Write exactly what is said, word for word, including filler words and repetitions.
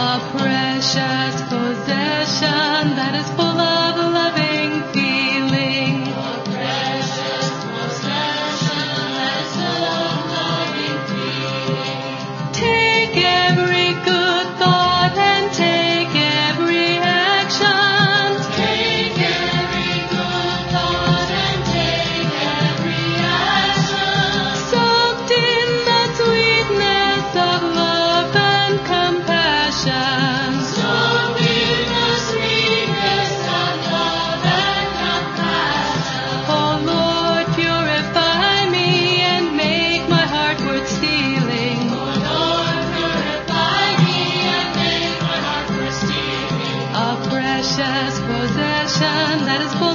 A precious possession that is full of loving feeling. A precious possession that is full of loving feeling. Take every good thought and take every action. Take every good thought and take every action. Soaked in the sweetness of love and compassion. Soaked in the sweetness of love and compassion. Oh Lord, purify me and make my heart worth stealing. Oh Lord, purify me and make my heart worth stealing. A precious possession that is full